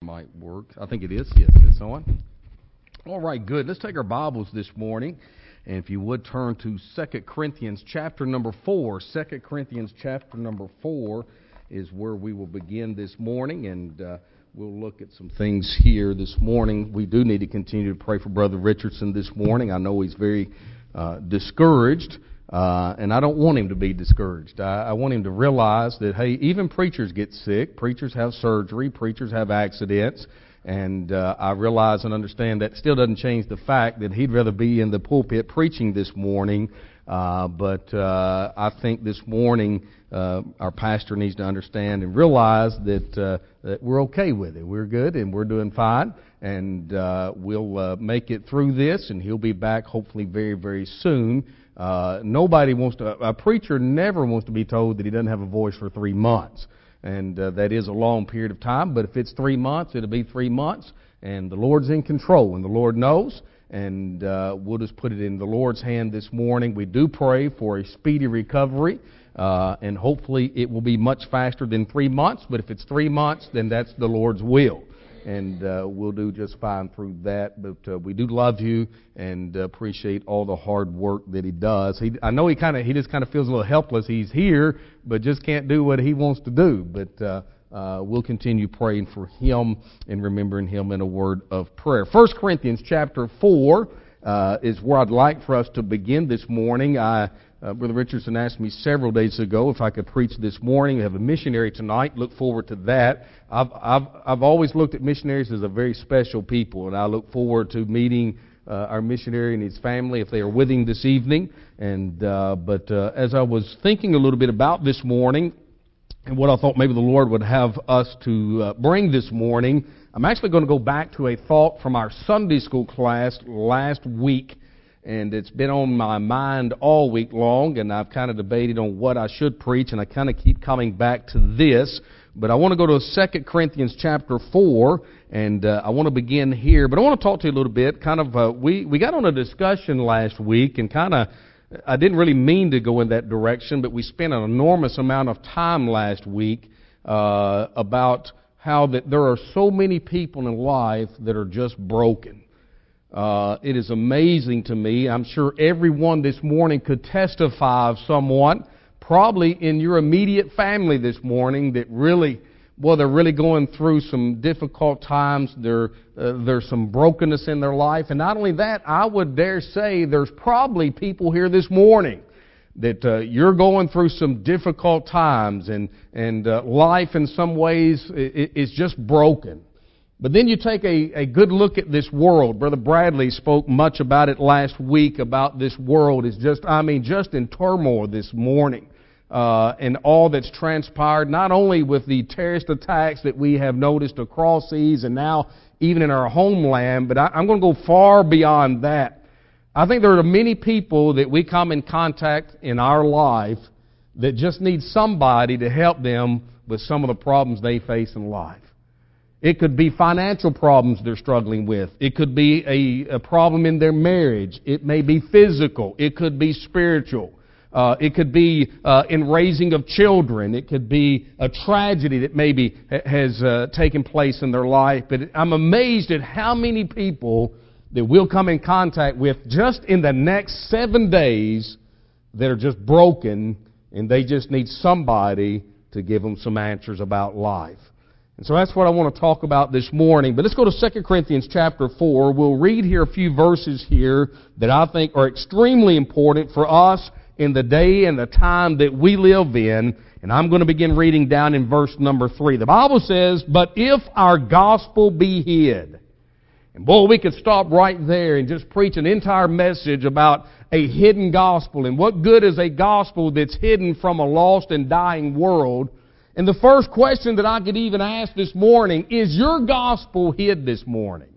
might work. I think it is. Yes, it's on. All right, good. Let's take our Bibles this morning. And if you would turn to 2 Corinthians chapter number 4. 2 Corinthians chapter number 4 is where we will begin this morning. And we'll look at some things here this morning. We do need to continue to pray for Brother Richardson this morning. I know he's very discouraged. And I don't want him to be discouraged. I want him to realize that, hey, even preachers get sick. Preachers have surgery. Preachers have accidents. And I realize and understand that still doesn't change the fact that he'd rather be in the pulpit preaching this morning. But I think this morning our pastor needs to understand and realize that we're okay with it. We're good and we're doing fine. And we'll make it through this, and he'll be back hopefully very, very soon. Nobody wants to, a preacher never wants to be told that he doesn't have a voice for 3 months. And that is a long period of time, but if it's 3 months, it'll be 3 months. And the Lord's in control, and the Lord knows. And we'll just put it in the Lord's hand this morning. We do pray for a speedy recovery, and hopefully it will be much faster than 3 months. But if it's 3 months, then that's the Lord's will. And we'll do just fine through that. But we do love you and appreciate all the hard work that he does. I know he just kind of feels a little helpless. He's here, but just can't do what he wants to do. But we'll continue praying for him and remembering him in a word of prayer. 1 Corinthians chapter 4 is where I'd like for us to begin this morning. Brother Richardson asked me several days ago if I could preach this morning. We have a missionary tonight. Look forward to that. I've always looked at missionaries as a very special people, and I look forward to meeting our missionary and his family if they are with him this evening. But as I was thinking a little bit about this morning and what I thought maybe the Lord would have us to bring this morning, I'm actually going to go back to a thought from our Sunday school class last week. And it's been on my mind all week long, and I've kind of debated on what I should preach, and I kind of keep coming back to this. But I want to go to 2 Corinthians chapter 4, and I want to begin here. But I want to talk to you a little bit. We got on a discussion last week, and I didn't really mean to go in that direction, but we spent an enormous amount of time last week about how that there are so many people in life that are just broken. It is amazing to me. I'm sure everyone this morning could testify of someone, probably in your immediate family this morning, that they're really going through some difficult times. There's some brokenness in their life. And not only that, I would dare say there's probably people here this morning that you're going through some difficult times, and life in some ways is just broken. But then you take a good look at this world. Brother Bradley spoke much about it last week, about this world is just in turmoil this morning. And all that's transpired, not only with the terrorist attacks that we have noticed across seas and now even in our homeland, but I'm going to go far beyond that. I think there are many people that we come in contact in our life that just need somebody to help them with some of the problems they face in life. It could be financial problems they're struggling with. It could be a problem in their marriage. It may be physical. It could be spiritual. It could be in raising of children. It could be a tragedy that maybe has taken place in their life. But I'm amazed at how many people that we'll come in contact with just in the next 7 days that are just broken, and they just need somebody to give them some answers about life. And so that's what I want to talk about this morning. But let's go to 2 Corinthians chapter 4. We'll read here a few verses here that I think are extremely important for us in the day and the time that we live in. And I'm going to begin reading down in verse number 3. The Bible says, "But if our gospel be hid." And boy, we could stop right there and just preach an entire message about a hidden gospel. And what good is a gospel that's hidden from a lost and dying world? And the first question that I could even ask this morning, is your gospel hid this morning?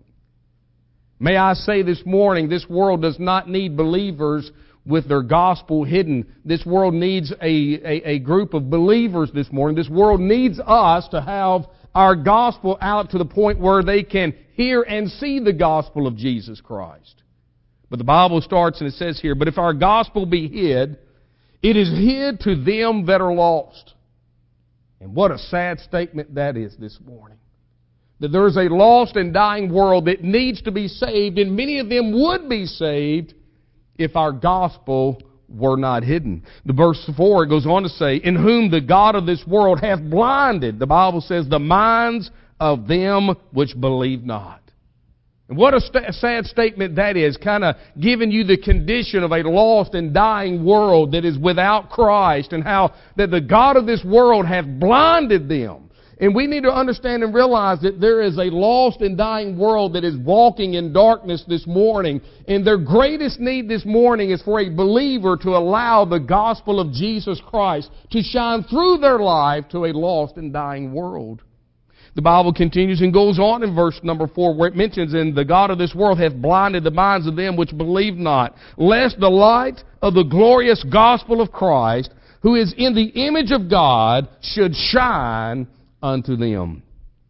May I say this morning, this world does not need believers with their gospel hidden. This world needs a group of believers this morning. This world needs us to have our gospel out to the point where they can hear and see the gospel of Jesus Christ. But the Bible starts and it says here, "But if our gospel be hid, it is hid to them that are lost." And what a sad statement that is this morning. That there is a lost and dying world that needs to be saved, and many of them would be saved if our gospel were not hidden. The verse 4 goes on to say, in whom the God of this world hath blinded, the Bible says, the minds of them which believe not. And what a sad statement that is, kind of giving you the condition of a lost and dying world that is without Christ, and how that the God of this world hath blinded them. And we need to understand and realize that there is a lost and dying world that is walking in darkness this morning. And their greatest need this morning is for a believer to allow the gospel of Jesus Christ to shine through their life to a lost and dying world. The Bible continues and goes on in verse number 4 where it mentions, and the God of this world hath blinded the minds of them which believe not, lest the light of the glorious gospel of Christ, who is in the image of God, should shine unto them.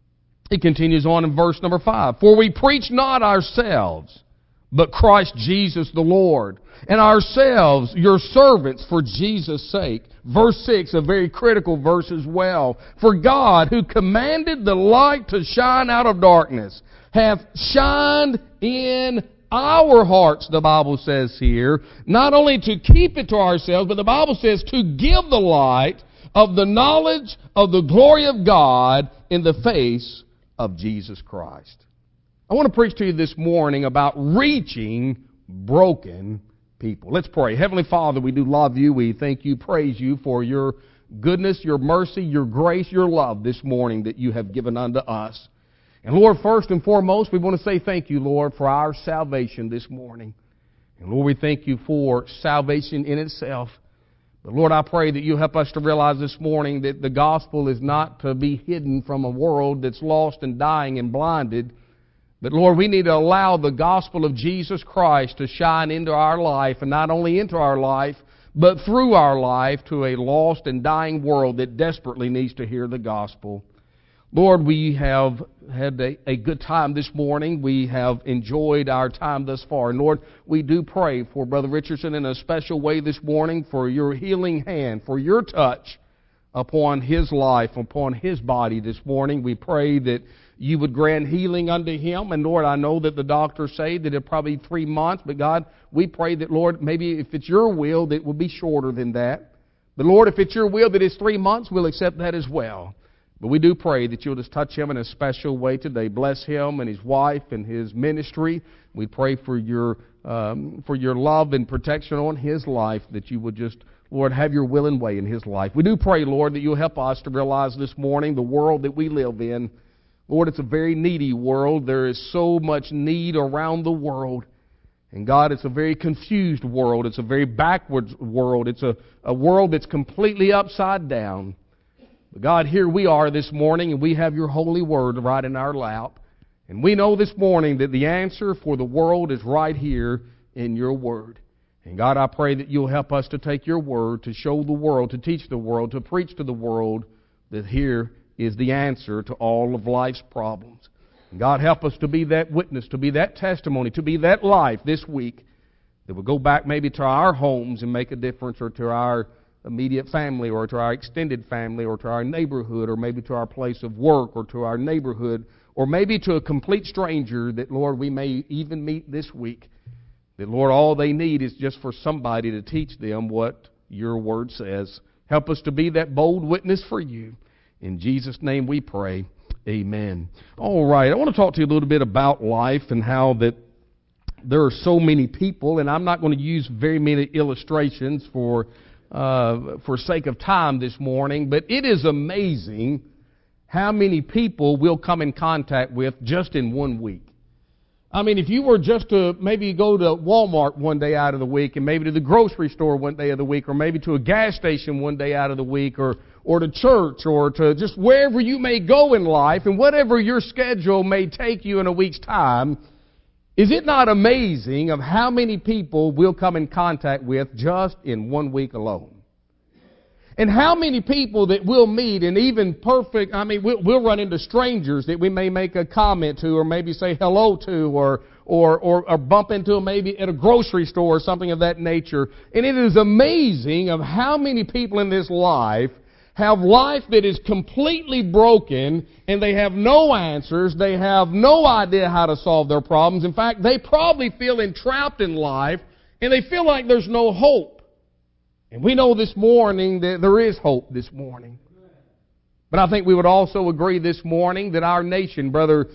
It continues on in verse number 5. For we preach not ourselves, but Christ Jesus the Lord, and ourselves your servants for Jesus' sake. Verse 6, a very critical verse as well. For God, who commanded the light to shine out of darkness, hath shined in our hearts, the Bible says here, not only to keep it to ourselves, but the Bible says to give the light of the knowledge of the glory of God in the face of Jesus Christ. I want to preach to you this morning about reaching broken people. Let's pray. Heavenly Father, we do love you. We thank you, praise you for your goodness, your mercy, your grace, your love this morning that you have given unto us. And Lord, first and foremost, we want to say thank you, Lord, for our salvation this morning. And Lord, we thank you for salvation in itself. But Lord, I pray that you help us to realize this morning that the gospel is not to be hidden from a world that's lost and dying and blinded. But Lord, we need to allow the gospel of Jesus Christ to shine into our life, and not only into our life, but through our life to a lost and dying world that desperately needs to hear the gospel. Lord, we have had a good time this morning. We have enjoyed our time thus far. And Lord, we do pray for Brother Richardson in a special way this morning for your healing hand, for your touch upon his life, upon his body this morning. We pray that you would grant healing unto him. And Lord, I know that the doctors say that it probably 3 months, but God, we pray that, Lord, maybe if it's your will, that it will be shorter than that. But Lord, if it's your will that it's 3 months, we'll accept that as well. But we do pray that you'll just touch him in a special way today. Bless him and his wife and his ministry. We pray for your love and protection on his life, that you would just, Lord, have your will and way in his life. We do pray, Lord, that you'll help us to realize this morning the world that we live in. Lord, it's a very needy world. There is so much need around the world. And God, it's a very confused world. It's a very backwards world. It's a world that's completely upside down. But God, here we are this morning, and we have your holy word right in our lap. And we know this morning that the answer for the world is right here in your word. And God, I pray that you'll help us to take your word, to show the world, to teach the world, to preach to the world that here is the answer to all of life's problems. And God, help us to be that witness, to be that testimony, to be that life this week that will go back maybe to our homes and make a difference, or to our immediate family, or to our extended family, or to our neighborhood, or maybe to our place of work, or to our neighborhood, or maybe to a complete stranger that, Lord, we may even meet this week. That, Lord, all they need is just for somebody to teach them what your word says. Help us to be that bold witness for you. In Jesus' name we pray. Amen. All right, I want to talk to you a little bit about life and how that there are so many people, and I'm not going to use very many illustrations for sake of time this morning, but it is amazing how many people we'll come in contact with just in 1 week. I mean, if you were just to maybe go to Walmart one day out of the week, and maybe to the grocery store one day of the week, or maybe to a gas station one day out of the week, or to church, or to just wherever you may go in life, and whatever your schedule may take you in a week's time, is it not amazing of how many people we'll come in contact with just in 1 week alone? And how many people that we'll meet, and even we'll run into strangers that we may make a comment to, or maybe say hello to, or bump into them maybe at a grocery store or something of that nature. And it is amazing of how many people in this life have life that is completely broken, and they have no answers. They have no idea how to solve their problems. In fact, they probably feel entrapped in life, and they feel like there's no hope. And we know this morning that there is hope this morning. But I think we would also agree this morning that our nation, Brother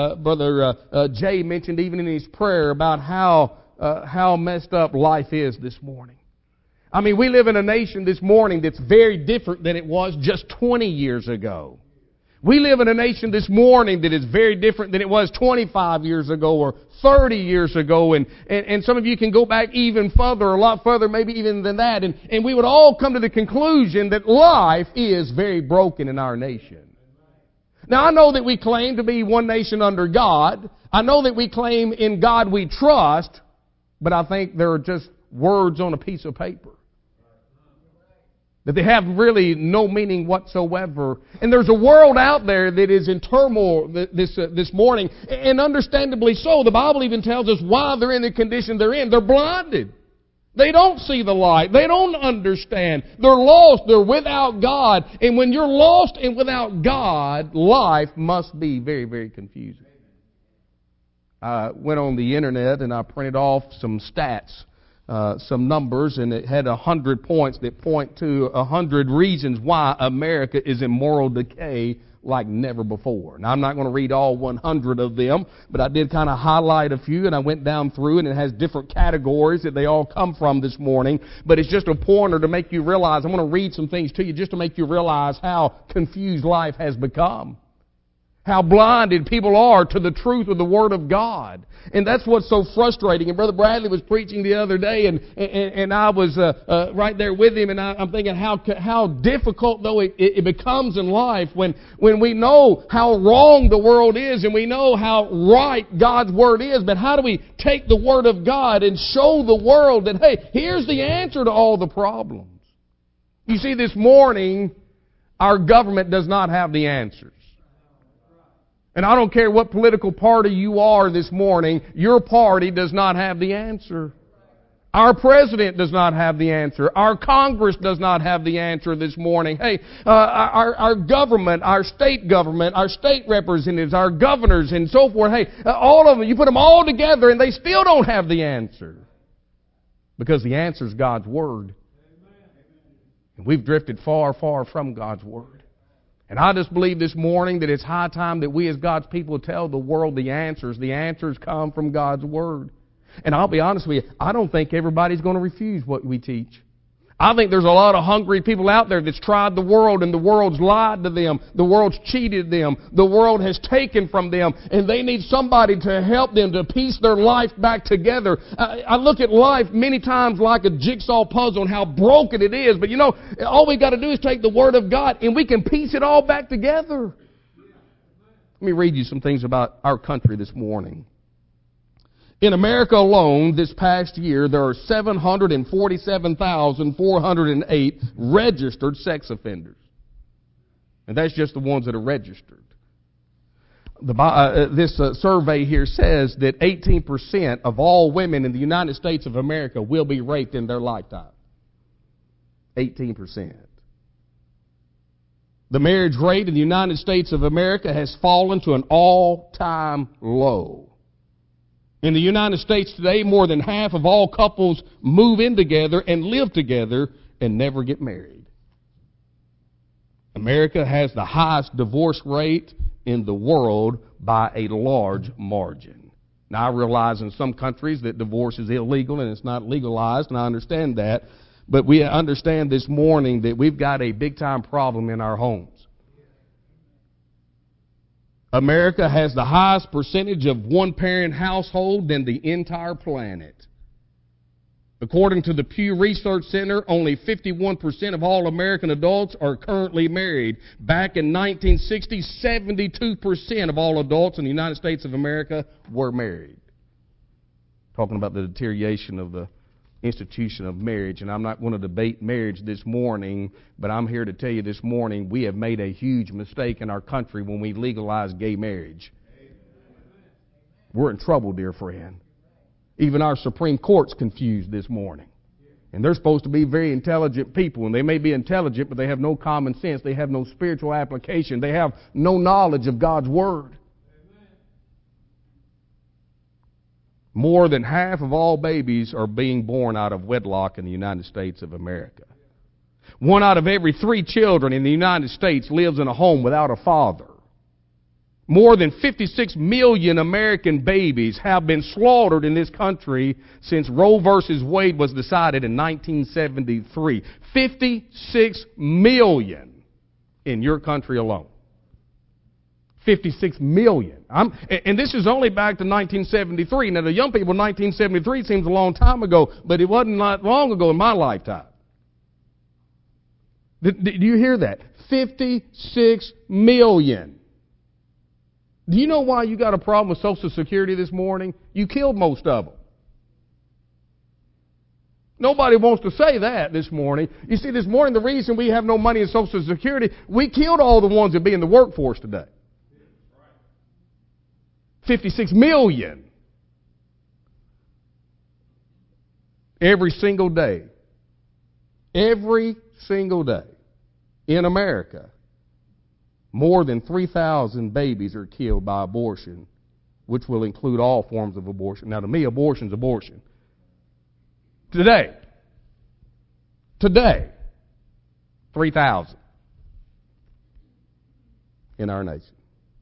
Jay mentioned even in his prayer about how messed up life is this morning. I mean, we live in a nation this morning that's very different than it was just 20 years ago. We live in a nation this morning that is very different than it was 25 years ago or 30 years ago. And some of you can go back even further, a lot further, maybe even than that. And we would all come to the conclusion that life is very broken in our nation. Now, I know that we claim to be one nation under God. I know that we claim in God we trust. But I think they're just words on a piece of paper. That they have really no meaning whatsoever. And there's a world out there that is in turmoil this morning. And understandably so. The Bible even tells us why they're in the condition they're in. They're blinded. They don't see the light. They don't understand. They're lost. They're without God. And when you're lost and without God, life must be very, very confusing. I went on the internet and I printed off some stats. Some numbers, and it had 100 points that point to 100 reasons why America is in moral decay like never before. Now, I'm not going to read all 100 of them, but I did kind of highlight a few, and I went down through, and it has different categories that they all come from this morning. But it's just a pointer to make you realize. I'm going to read some things to you just to make you realize how confused life has become. How blinded people are to the truth of the Word of God. And that's what's so frustrating. And Brother Bradley was preaching the other day, and I was right there with him, and I'm thinking how difficult, though, it becomes in life when we know how wrong the world is, and we know how right God's Word is. But how do we take the Word of God and show the world that, hey, here's the answer to all the problems? You see, this morning, our government does not have the answers. And I don't care what political party you are this morning, your party does not have the answer. Our president does not have the answer. Our Congress does not have the answer this morning. Hey, our government, our state representatives, our governors and so forth, hey, all of them, you put them all together and they still don't have the answer. Because the answer is God's Word. And we've drifted far, far from God's Word. And I just believe this morning that it's high time that we as God's people tell the world the answers. The answers come from God's Word. And I'll be honest with you, I don't think everybody's going to refuse what we teach. I think there's a lot of hungry people out there that's tried the world, and the world's lied to them. The world's cheated them. The world has taken from them, and they need somebody to help them to piece their life back together. I look at life many times like a jigsaw puzzle and how broken it is. But you know, all we got to do is take the Word of God, and we can piece it all back together. Let me read you some things about our country this morning. In America alone, this past year, there are 747,408 registered sex offenders. And that's just the ones that are registered. This survey here says that 18% of all women in the United States of America will be raped in their lifetime. 18%. The marriage rate in the United States of America has fallen to an all-time low. In the United States today, more than half of all couples move in together and live together and never get married. America has the highest divorce rate in the world by a large margin. Now, I realize in some countries that divorce is illegal and it's not legalized, and I understand that. But we understand this morning that we've got a big-time problem in our homes. America has the highest percentage of one-parent household than the entire planet. According to the Pew Research Center, only 51% of all American adults are currently married. Back in 1960, 72% of all adults in the United States of America were married. Talking about the deterioration of the institution of marriage, and I'm not going to debate marriage this morning, but I'm here to tell you this morning we have made a huge mistake in our country when we legalize gay marriage. We're in trouble, dear friend. Even our Supreme Court's confused this morning. And they're supposed to be very intelligent people, and they may be intelligent, but they have no common sense. They have no spiritual application. They have no knowledge of God's Word. More than half of all babies are being born out of wedlock in the United States of America. 1 out of every 3 children in the United States lives in a home without a father. More than 56 million American babies have been slaughtered in this country since Roe versus Wade was decided in 1973. 56 million in your country alone. 56 million. And this is only back to 1973. Now, the young people, 1973 seems a long time ago, but it wasn't that long ago in my lifetime. Do you hear that? 56 million. Do you know why you got a problem with Social Security this morning? You killed most of them. Nobody wants to say that this morning. You see, this morning, the reason we have no money in Social Security, we killed all the ones that be in the workforce today. 56 million. Every single day. Every single day in America, more than 3,000 babies are killed by abortion, which will include all forms of abortion. Now, to me, abortion's abortion. Today, 3,000 in our nation.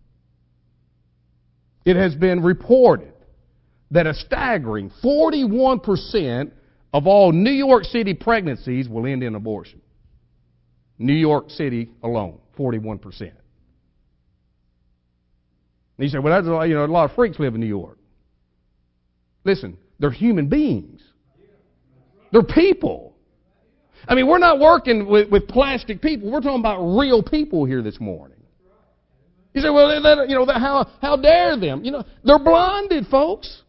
It has been reported that a staggering 41% of all New York City pregnancies will end in abortion. New York City alone, 41%. And you say, well, that's a lot of freaks live in New York. Listen, they're human beings. They're people. I mean, we're not working with plastic people. We're talking about real people here this morning. You say, well, how dare them? They're blinded, folks.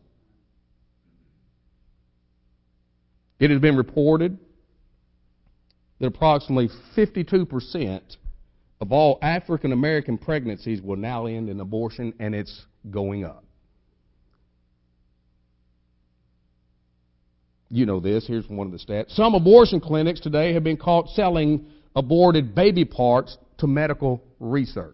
It has been reported that approximately 52% of all African American pregnancies will now end in abortion, and it's going up. You know this. Here's one of the stats. Some abortion clinics today have been caught selling aborted baby parts to medical research.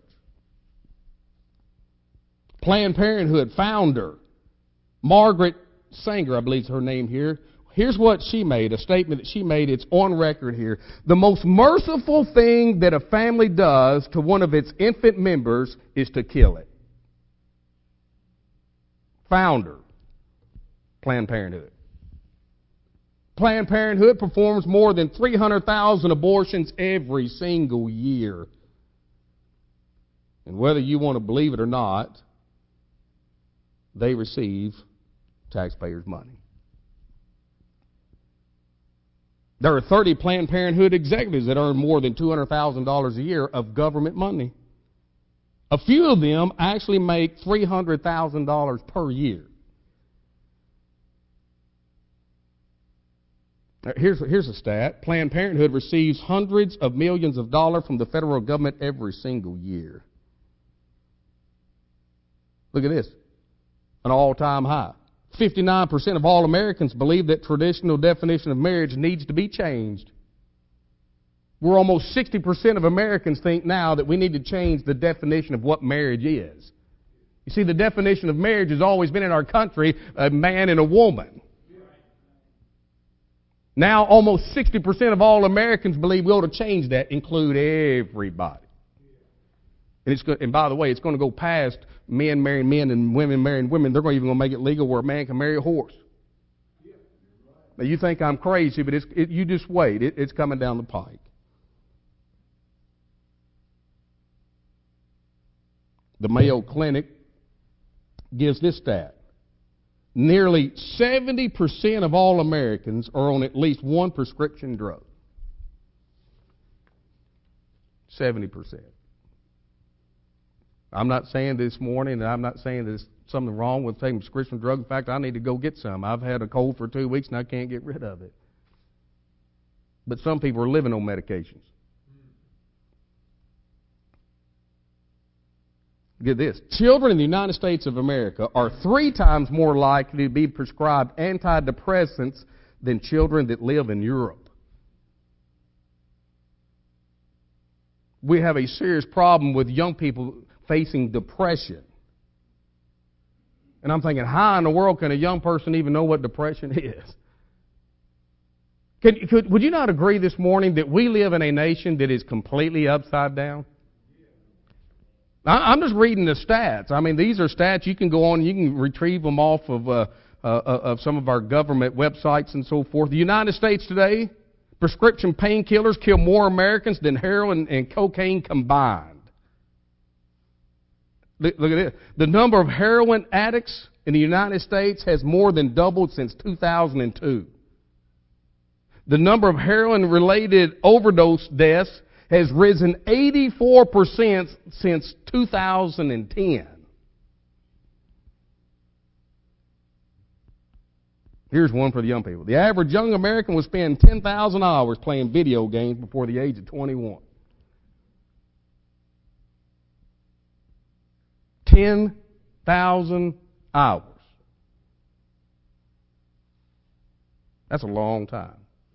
Planned Parenthood founder Margaret Sanger, I believe is her name here. Here's what she made, a statement that she made. It's on record here. The most merciful thing that a family does to one of its infant members is to kill it. Founder, Planned Parenthood. Planned Parenthood performs more than 300,000 abortions every single year. And whether you want to believe it or not, they receive taxpayers' money. There are 30 Planned Parenthood executives that earn more than $200,000 a year of government money. A few of them actually make $300,000 per year. Here's a stat. Planned Parenthood receives hundreds of millions of dollars from the federal government every single year. Look at this. An all-time high. 59% of all Americans believe that traditional definition of marriage needs to be changed. We're almost 60% of Americans think now that we need to change the definition of what marriage is. You see, the definition of marriage has always been in our country a man and a woman. Now almost 60% of all Americans believe we ought to change that, include everybody. And by the way, it's going to go past men marrying men and women marrying women. They're even going to make it legal where a man can marry a horse. Now, you think I'm crazy, but you just wait. It's coming down the pike. The Mayo Clinic gives this stat. Nearly 70% of all Americans are on at least one prescription drug. 70%. I'm not saying this morning, and I'm not saying there's something wrong with taking prescription drugs. In fact, I need to go get some. I've had a cold for 2 weeks, and I can't get rid of it. But some people are living on medications. Get this. Children in the United States of America are 3 times more likely to be prescribed antidepressants than children that live in Europe. We have a serious problem with young people facing depression. And I'm thinking, how in the world can a young person even know what depression is? Would you not agree this morning that we live in a nation that is completely upside down? I'm just reading the stats. I mean, these are stats. You can go on, you can retrieve them off of some of our government websites and so forth. The United States today, prescription painkillers kill more Americans than heroin and cocaine combined. Look at this. The number of heroin addicts in the United States has more than doubled since 2002. The number of heroin-related overdose deaths has risen 84% since 2010. Here's one for the young people. The average young American will spend 10,000 hours playing video games before the age of 21. 10,000 hours. That's a long time.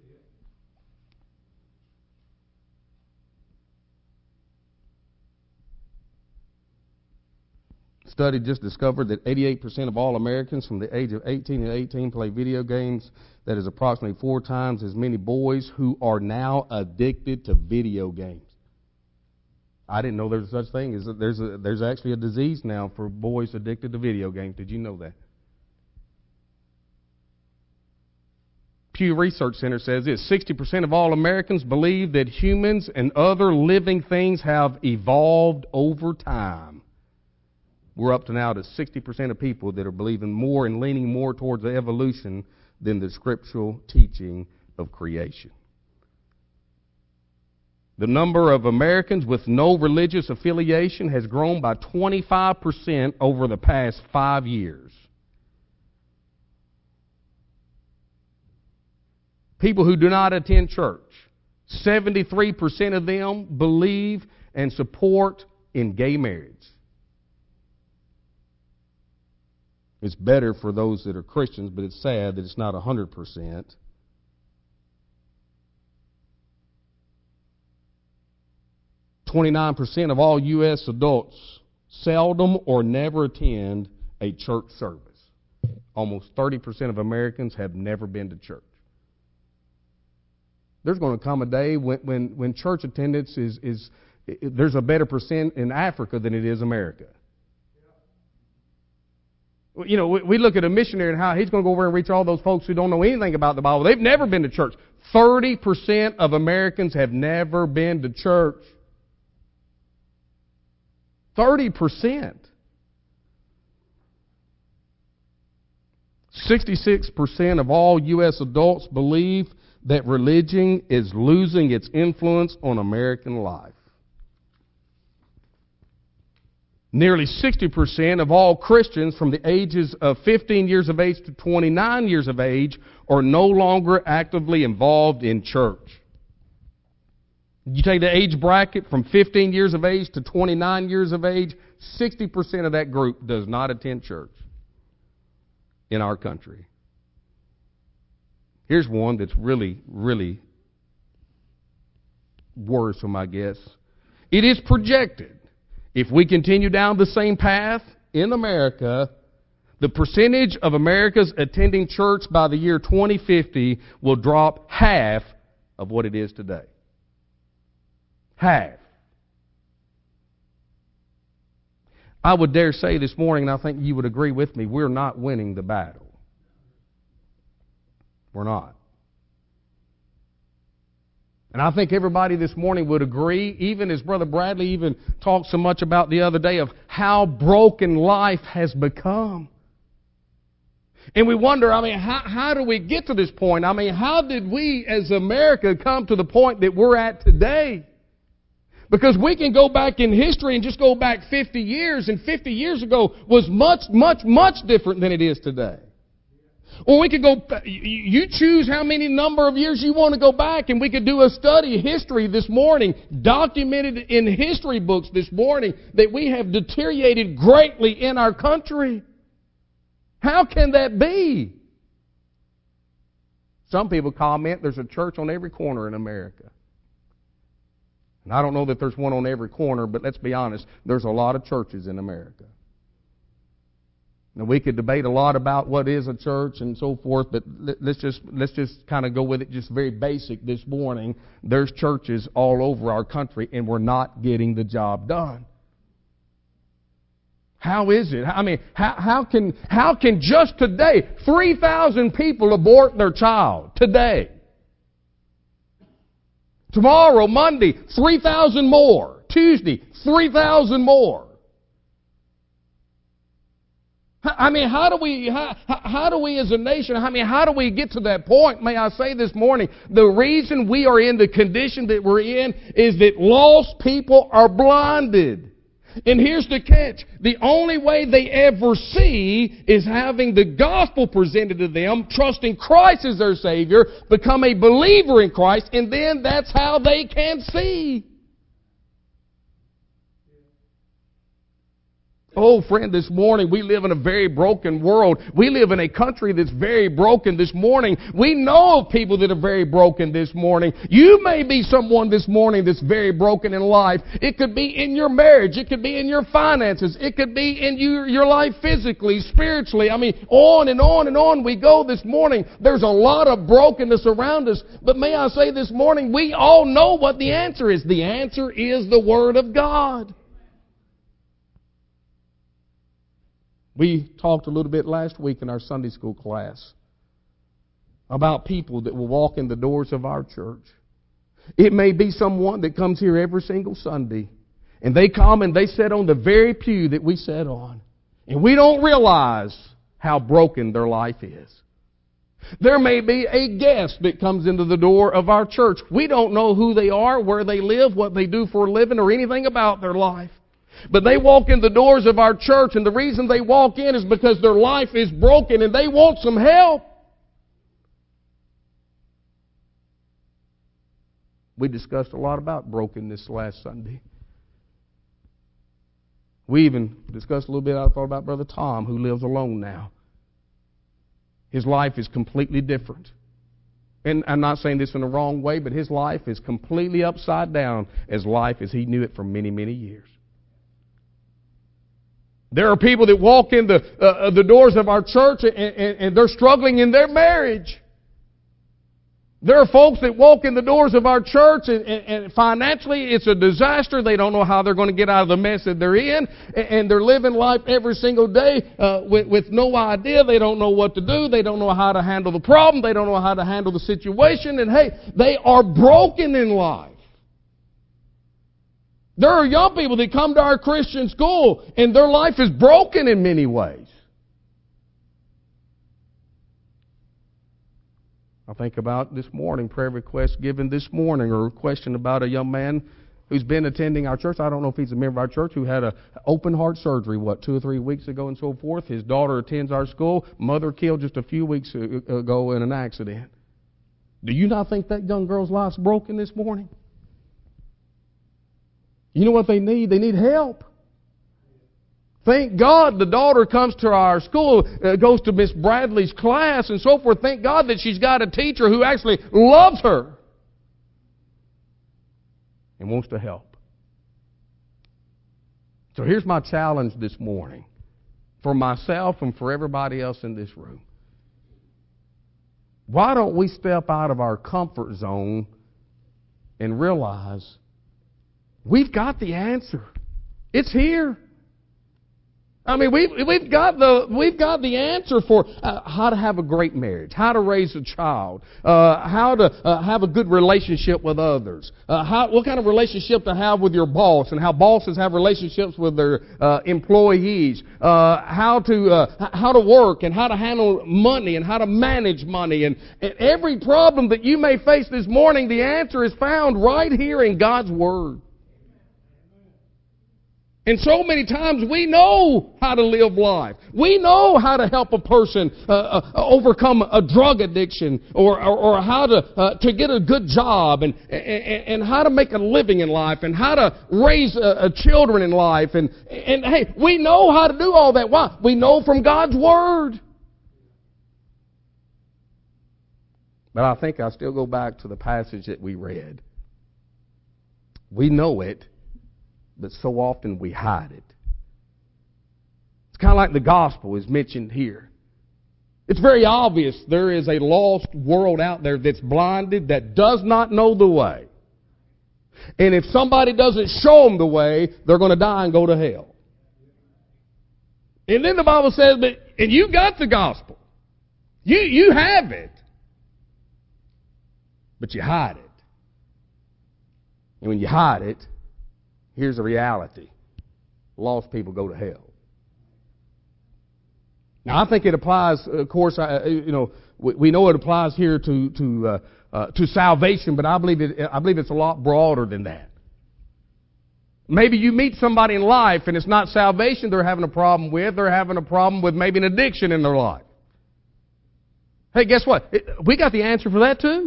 Study just discovered that 88% of all Americans from the age of 18 and 18 play video games. That is approximately 4 times as many boys who are now addicted to video games. I didn't know there was such thing. There's actually a disease now for boys addicted to video games. Did you know that? Pew Research Center says this: 60% of all Americans believe that humans and other living things have evolved over time. We're up to now to 60% of people that are believing more and leaning more towards the evolution than the scriptural teaching of creation. The number of Americans with no religious affiliation has grown by 25% over the past 5 years. People who do not attend church, 73% of them believe and support in gay marriage. It's better for those that are Christians, but it's sad that it's not 100%. %29% of all U.S. adults seldom or never attend a church service. Almost 30% of Americans have never been to church. There's going to come a day when church attendance there's a better percent in Africa than it is America. You know, we look at a missionary and how he's going to go over and reach all those folks who don't know anything about the Bible. They've never been to church. 30% of Americans have never been to church. 30%. 66% of all U.S. adults believe that religion is losing its influence on American life. Nearly 60% of all Christians from the ages of 15 years of age to 29 years of age are no longer actively involved in church. You take the age bracket from 15 years of age to 29 years of age, 60% of that group does not attend church in our country. Here's one that's really, really worrisome, I guess. It is projected, if we continue down the same path in America, the percentage of Americans attending church by the year 2050 will drop half of what it is today. Half. I would dare say this morning, and I think you would agree with me, we're not winning the battle. We're not. And I think everybody this morning would agree, even as Brother Bradley even talked so much about the other day, of how broken life has become. And we wonder, how do we get to this point? How did we as America come to the point that we're at today? Because we can go back in history and just go back 50 years, and 50 years ago was much, much, much different than it is today. Or we could go, you choose how many number of years you want to go back, and we could do a study of history this morning, documented in history books this morning, that we have deteriorated greatly in our country. How can that be? Some people comment there's a church on every corner in America. And I don't know that there's one on every corner, but let's be honest, there's a lot of churches in America. Now, we could debate a lot about what is a church and so forth, but let's just kind of go with it just very basic this morning. There's churches all over our country, and we're not getting the job done. How is it? I mean, how can just today 3,000 people abort their child today? Tomorrow, Monday, 3,000 more. Tuesday, 3,000 more. I mean, how do we as a nation, how do we get to that point? May I say this morning, the reason we are in the condition that we're in is that lost people are blinded. And here's the catch. The only way they ever see is having the gospel presented to them, trusting Christ as their Savior, become a believer in Christ, and then that's how they can see. Oh, friend, this morning we live in a very broken world. We live in a country that's very broken this morning. We know of people that are very broken this morning. You may be someone this morning that's very broken in life. It could be in your marriage. It could be in your finances. It could be in your life physically, spiritually. I mean, on and on and on we go this morning. There's a lot of brokenness around us. But may I say this morning, we all know what the answer is. The answer is the Word of God. We talked a little bit last week in our Sunday school class about people that will walk in the doors of our church. It may be someone that comes here every single Sunday, and they come and they sit on the very pew that we sat on, and we don't realize how broken their life is. There may be a guest that comes into the door of our church. We don't know who they are, where they live, what they do for a living, or anything about their life. But they walk in the doors of our church, and the reason they walk in is because their life is broken and they want some help. We discussed a lot about brokenness last Sunday. We even discussed a little bit, I thought, about Brother Tom, who lives alone now. His life is completely different. And I'm not saying this in the wrong way, but his life is completely upside down as life as he knew it for many, many years. There are people that walk in the doors of our church and they're struggling in their marriage. There are folks that walk in the doors of our church and financially it's a disaster. They don't know how they're going to get out of the mess that they're in. And they're living life every single day with no idea. They don't know what to do. They don't know how to handle the problem. They don't know how to handle the situation. And hey, they are broken in life. There are young people that come to our Christian school and their life is broken in many ways. I think about this morning, prayer request given this morning, or a question about a young man who's been attending our church. I don't know if he's a member of our church, who had an open heart surgery, 2 or 3 weeks ago and so forth. His daughter attends our school. Mother killed just a few weeks ago in an accident. Do you not think that young girl's life's broken this morning? You know what they need? They need help. Thank God the daughter comes to our school, goes to Miss Bradley's class and so forth. Thank God that she's got a teacher who actually loves her and wants to help. So here's my challenge this morning for myself and for everybody else in this room. Why don't we step out of our comfort zone and realize we've got the answer. It's here. I mean, we've got the answer for how to have a great marriage, how to raise a child, how to have a good relationship with others, what kind of relationship to have with your boss, and how bosses have relationships with their employees, how to work and how to handle money and how to manage money, and every problem that you may face this morning, the answer is found right here in God's Word. And so many times we know how to live life. We know how to help a person overcome a drug addiction, or how to get a good job, and how to make a living in life, and how to raise children in life. And hey, we know how to do all that. Why? We know from God's Word. But I think I still go back to the passage that we read. We know it, but so often we hide it. It's kind of like the gospel is mentioned here. It's very obvious there is a lost world out there that's blinded, that does not know the way. And if somebody doesn't show them the way, they're going to die and go to hell. And then the Bible says, and you got the gospel. You have it. But you hide it. And when you hide it, here's the reality. Lost people go to hell. Now, I think it applies, of course, we know it applies here to salvation, but I believe it's a lot broader than that. Maybe you meet somebody in life and it's not salvation they're having a problem with. They're having a problem with maybe an addiction in their life. Hey, guess what? We got the answer for that too.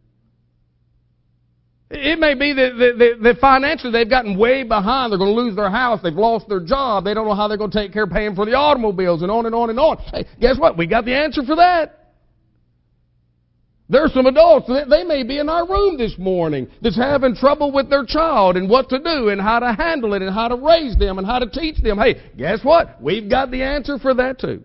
It may be that financially they've gotten way behind. They're going to lose their house. They've lost their job. They don't know how they're going to take care of paying for the automobiles and on and on and on. Hey, guess what? We got the answer for that. There are some adults, they may be in our room this morning, that's having trouble with their child and what to do and how to handle it and how to raise them and how to teach them. Hey, guess what? We've got the answer for that too.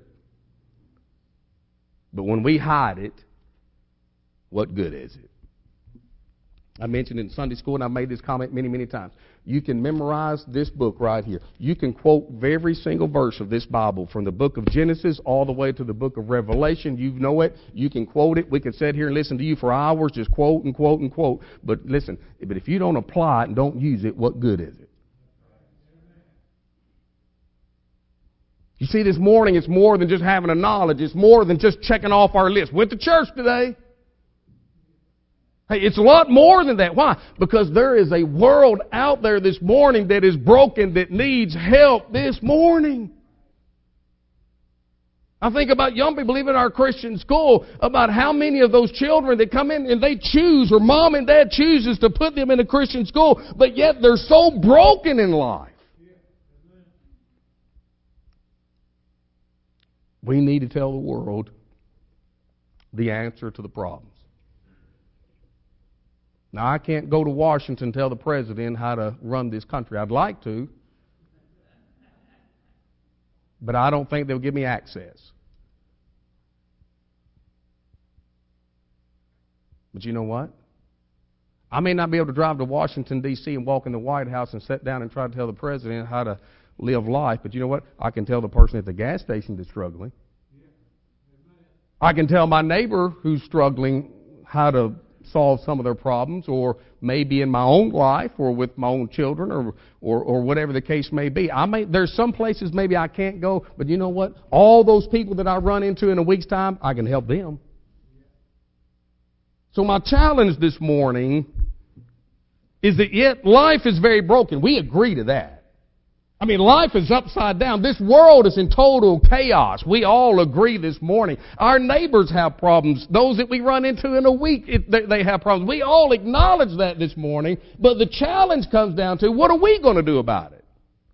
But when we hide it, what good is it? I mentioned in Sunday school, and I've made this comment many, many times. You can memorize this book right here. You can quote every single verse of this Bible from the book of Genesis all the way to the book of Revelation. You know it. You can quote it. We can sit here and listen to you for hours, just quote and quote and quote. But listen, if you don't apply it and don't use it, what good is it? You see, this morning, it's more than just having a knowledge. It's more than just checking off our list. Went to church today. Hey, it's a lot more than that. Why? Because there is a world out there this morning that is broken, that needs help this morning. I think about young people, even in our Christian school, about how many of those children that come in and they choose, or mom and dad chooses to put them in a Christian school, but yet they're so broken in life. We need to tell the world the answer to the problems. Now, I can't go to Washington and tell the president how to run this country. I'd like to, but I don't think they'll give me access. But you know what? I may not be able to drive to Washington, D.C. and walk in the White House and sit down and try to tell the president how to live life, but you know what? I can tell the person at the gas station that's struggling. I can tell my neighbor who's struggling how to solve some of their problems, or maybe in my own life or with my own children or whatever the case may be. There's some places maybe I can't go, but you know what? All those people that I run into in a week's time, I can help them. So my challenge this morning is that yet life is very broken. We agree to that. I mean, life is upside down. This world is in total chaos. We all agree this morning. Our neighbors have problems. Those that we run into in a week, they have problems. We all acknowledge that this morning. But the challenge comes down to, what are we going to do about it?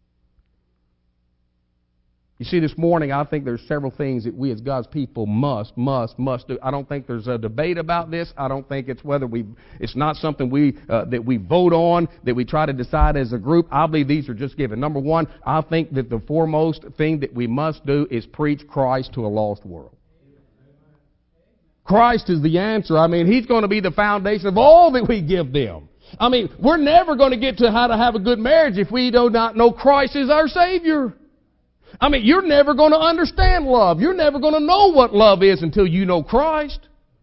You see, this morning, I think there's several things that we as God's people must do. I don't think there's a debate about this. I don't think it's it's not something that we vote on, that we try to decide as a group. I believe these are just given. Number one, I think that the foremost thing that we must do is preach Christ to a lost world. Christ is the answer. I mean, He's going to be the foundation of all that we give them. I mean, we're never going to get to how to have a good marriage if we do not know Christ is our Savior. I mean, you're never going to understand love. You're never going to know what love is until you know Christ.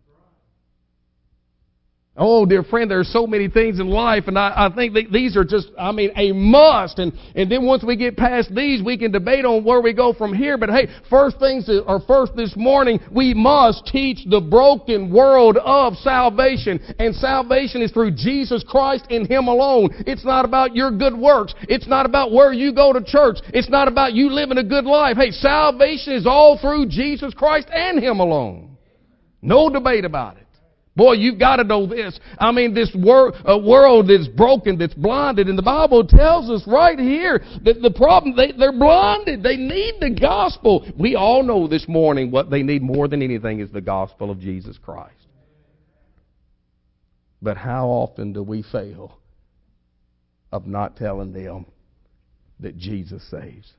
Oh, dear friend, there are so many things in life, and I think that these are just, a must. And then once we get past these, we can debate on where we go from here. But hey, first this morning, we must teach the broken world of salvation. And salvation is through Jesus Christ and Him alone. It's not about your good works. It's not about where you go to church. It's not about you living a good life. Hey, salvation is all through Jesus Christ and Him alone. No debate about it. Boy, you've got to know this. I mean, this world is broken, that's blinded. And the Bible tells us right here that the problem, they're blinded. They need the gospel. We all know this morning what they need more than anything is the gospel of Jesus Christ. But how often do we fail of not telling them that Jesus saves?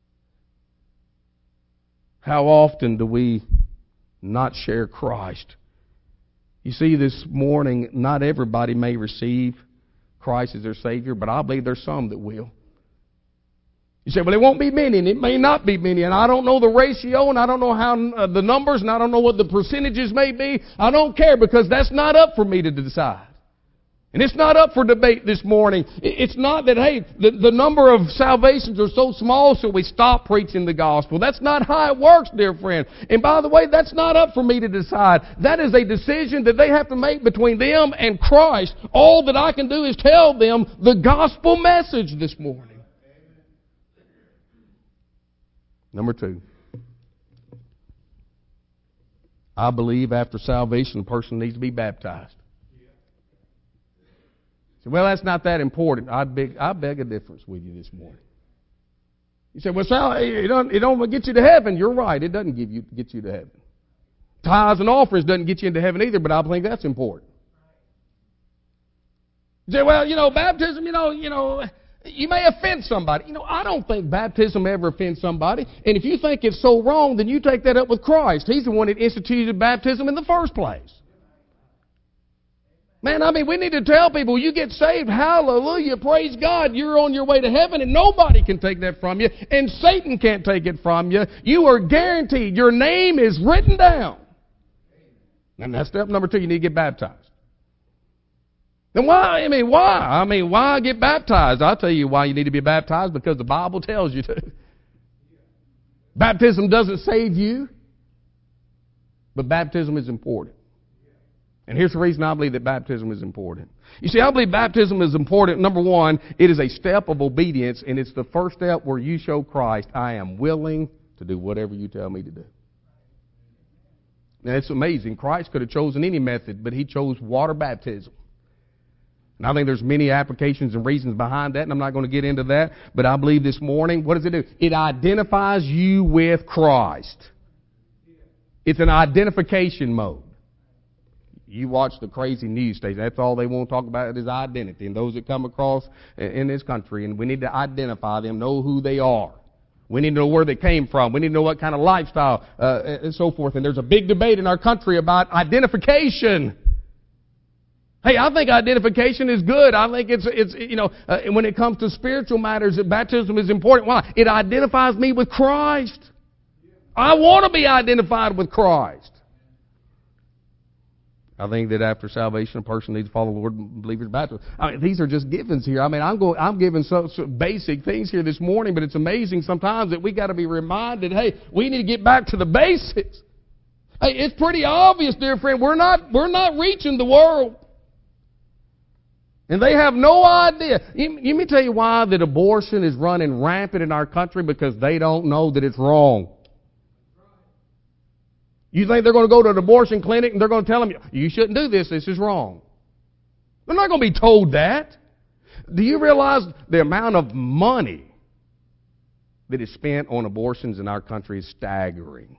How often do we not share Christ? You see, this morning, not everybody may receive Christ as their Savior, but I believe there's some that will. You say, well, it won't be many, and it may not be many, and I don't know the ratio, and I don't know how the numbers, and I don't know what the percentages may be. I don't care, because that's not up for me to decide. And it's not up for debate this morning. It's not that, hey, the number of salvations are so small, so we stop preaching the gospel. That's not how it works, dear friend. And by the way, that's not up for me to decide. That is a decision that they have to make between them and Christ. All that I can do is tell them the gospel message this morning. Number 2. I believe after salvation, a person needs to be baptized. Well, that's not that important. I beg a difference with you this morning. You say, well, Sal, it don't get you to heaven. You're right. It doesn't get you to heaven. Tithes and offerings doesn't get you into heaven either, but I think that's important. You say, well, baptism, you may offend somebody. I don't think baptism ever offends somebody. And if you think it's so wrong, then you take that up with Christ. He's the one that instituted baptism in the first place. Man, we need to tell people, you get saved, hallelujah, praise God, you're on your way to heaven, and nobody can take that from you, and Satan can't take it from you. You are guaranteed. Your name is written down. And that's step number 2, you need to get baptized. Then why? Why get baptized? I'll tell you why you need to be baptized, because the Bible tells you to. Baptism doesn't save you, but baptism is important. And here's the reason I believe that baptism is important. You see, I believe baptism is important. Number 1, it is a step of obedience, and it's the first step where you show Christ, I am willing to do whatever you tell me to do. Now, it's amazing. Christ could have chosen any method, but He chose water baptism. And I think there's many applications and reasons behind that, and I'm not going to get into that. But I believe this morning, what does it do? It identifies you with Christ. It's an identification mode. You watch the crazy news station. That's all they want to talk about is identity. And those that come across in this country, and we need to identify them, know who they are. We need to know where they came from. We need to know what kind of lifestyle and so forth. And there's a big debate in our country about identification. Hey, I think identification is good. I think it's when it comes to spiritual matters, baptism is important. Why? It identifies me with Christ. I want to be identified with Christ. I think that after salvation, a person needs to follow the Lord and believe His baptism. These are just givens here. I'm giving some basic things here this morning, but it's amazing sometimes that we got to be reminded, hey, we need to get back to the basics. Hey, it's pretty obvious, dear friend, we're not reaching the world. And they have no idea. Let me tell you why that abortion is running rampant in our country, because they don't know that it's wrong. You think they're going to go to an abortion clinic and they're going to tell them, you shouldn't do this, this is wrong. They're not going to be told that. Do you realize the amount of money that is spent on abortions in our country is staggering?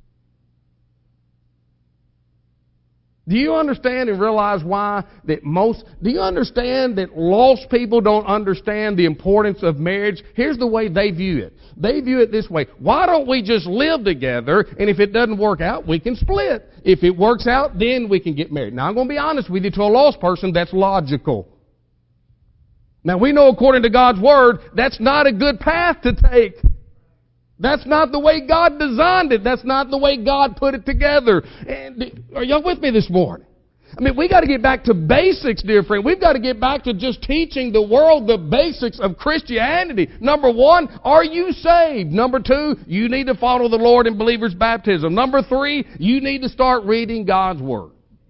Do you understand and realize why do you understand that lost people don't understand the importance of marriage? Here's the way they view it. They view it this way. Why don't we just live together, and if it doesn't work out, we can split. If it works out, then we can get married. Now, I'm going to be honest with you, to a lost person, that's logical. Now, we know according to God's Word, that's not a good path to take. That's not the way God designed it. That's not the way God put it together. And are y'all with me this morning? We got to get back to basics, dear friend. We've got to get back to just teaching the world the basics of Christianity. Number 1, are you saved? Number 2, you need to follow the Lord in believer's baptism. Number 3, you need to start reading God's Word.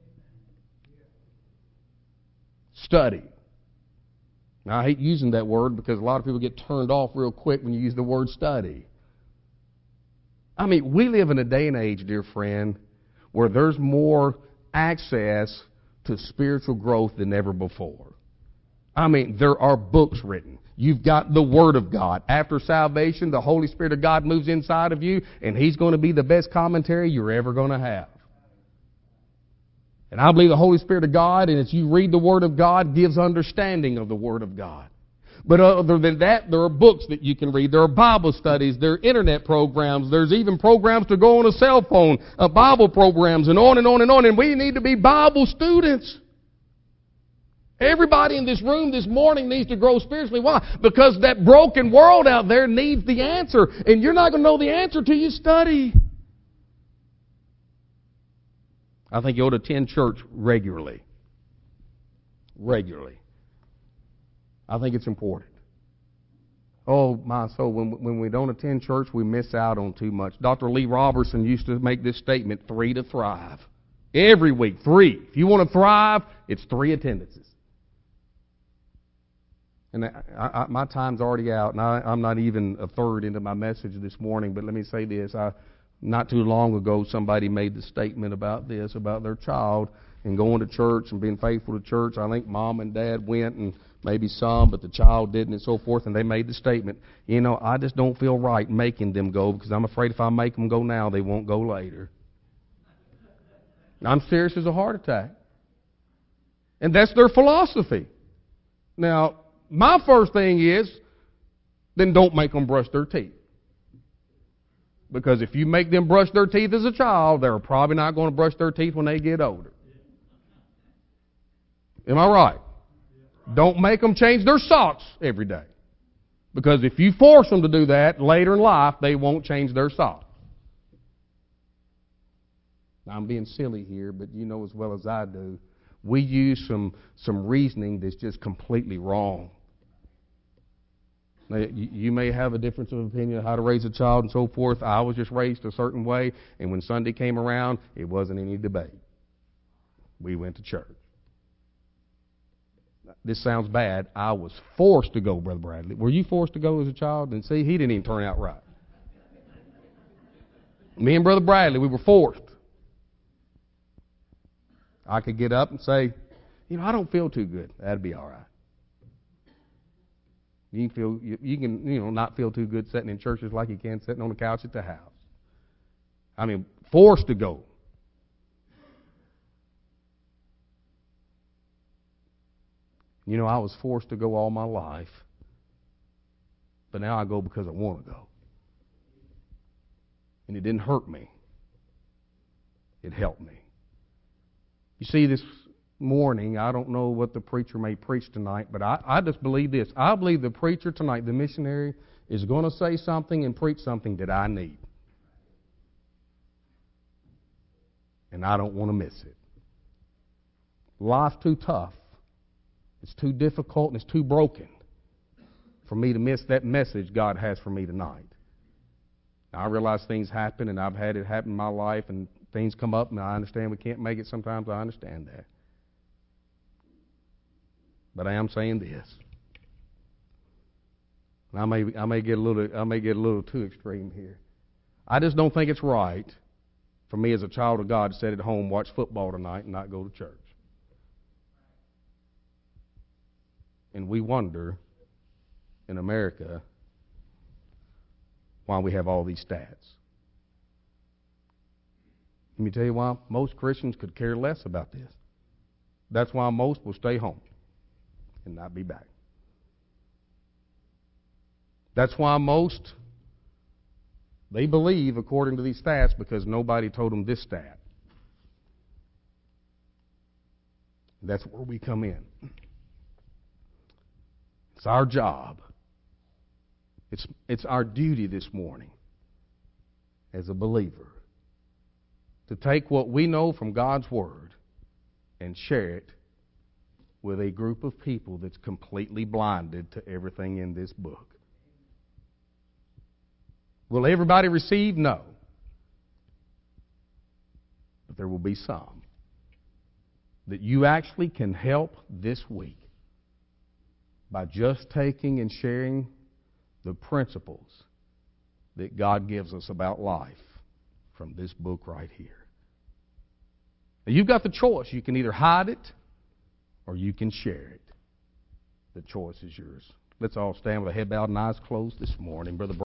Study. Now, I hate using that word because a lot of people get turned off real quick when you use the word study. We live in a day and age, dear friend, where there's more access to spiritual growth than ever before. There are books written. You've got the Word of God. After salvation, the Holy Spirit of God moves inside of you, and He's going to be the best commentary you're ever going to have. And I believe the Holy Spirit of God, and as you read the Word of God, gives understanding of the Word of God. But other than that, there are books that you can read. There are Bible studies. There are internet programs. There's even programs to go on a cell phone, Bible programs, and on and on and on. And we need to be Bible students. Everybody in this room this morning needs to grow spiritually. Why? Because that broken world out there needs the answer. And you're not going to know the answer till you study. I think you ought to attend church regularly. Regularly. I think it's important. Oh, my soul, when we don't attend church, we miss out on too much. Dr. Lee Robertson used to make this statement, 3 to thrive. Every week, 3. If you want to thrive, it's 3 attendances. And my time's already out, and I'm not even a third into my message this morning, but let me say this. Not too long ago, somebody made the statement about this, about their child and going to church and being faithful to church. I think mom and dad went, and maybe some, but the child didn't, and so forth, and they made the statement, I just don't feel right making them go because I'm afraid if I make them go now, they won't go later. I'm serious as a heart attack. And that's their philosophy. Now, my first thing is, then don't make them brush their teeth. Because if you make them brush their teeth as a child, they're probably not going to brush their teeth when they get older. Am I right? Don't make them change their socks every day. Because if you force them to do that, later in life, they won't change their socks. Now, I'm being silly here, but you know as well as I do, we use some reasoning that's just completely wrong. Now, you may have a difference of opinion on how to raise a child and so forth. I was just raised a certain way, and when Sunday came around, it wasn't any debate. We went to church. This sounds bad. I was forced to go, Brother Bradley. Were you forced to go as a child? And see, he didn't even turn out right. Me and Brother Bradley, we were forced. I could get up and say, I don't feel too good. That'd be all right. You can not feel too good sitting in churches like you can sitting on the couch at the house. I mean, forced to go. I was forced to go all my life, but now I go because I want to go. And it didn't hurt me. It helped me. You see, this morning, I don't know what the preacher may preach tonight, but I just believe this. I believe the preacher tonight, the missionary, is going to say something and preach something that I need. And I don't want to miss it. Life's too tough. It's too difficult and it's too broken for me to miss that message God has for me tonight. Now, I realize things happen, and I've had it happen in my life, and things come up, and I understand we can't make it sometimes. I understand that. But I am saying this. And I may get a little too extreme here. I just don't think it's right for me as a child of God to sit at home, watch football tonight, and not go to church. And we wonder in America why we have all these stats. Let me tell you why. Most Christians could care less about this. That's why most will stay home and not be back. That's why most, they believe according to these stats because nobody told them this stat. That's where we come in. It's our job. It's our duty this morning as a believer to take what we know from God's Word and share it with a group of people that's completely blinded to everything in this book. Will everybody receive? No. But there will be some that you actually can help this week by just taking and sharing the principles that God gives us about life from this book right here. Now, you've got the choice. You can either hide it or you can share it. The choice is yours. Let's all stand with a head bowed and eyes closed this morning. Brother